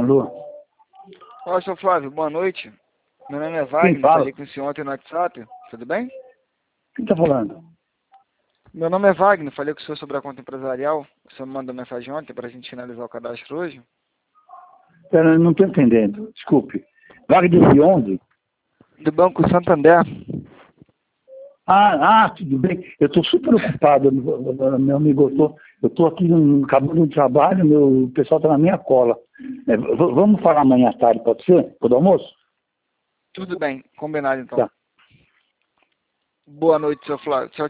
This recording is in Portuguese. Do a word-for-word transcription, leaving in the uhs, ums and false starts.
Alô? Olá, seu Flávio, boa noite. Meu nome é Wagner, falei com o senhor ontem no WhatsApp, tudo bem? Quem está falando? Meu nome é Wagner, falei com o senhor sobre a conta empresarial. O senhor me mandou mensagem ontem para a gente finalizar o cadastro hoje. Pera, eu não estou entendendo, desculpe. Wagner de onde? Do Banco Santander. Ah, ah, tudo bem. Eu estou super ocupado, meu amigo. Eu estou aqui no, acabando um trabalho, meu, o pessoal está na minha cola. É, v- vamos falar amanhã à tarde, pode ser? Por do almoço? Tudo bem, combinado então. Tá. Boa noite, seu Flávio. Tchau,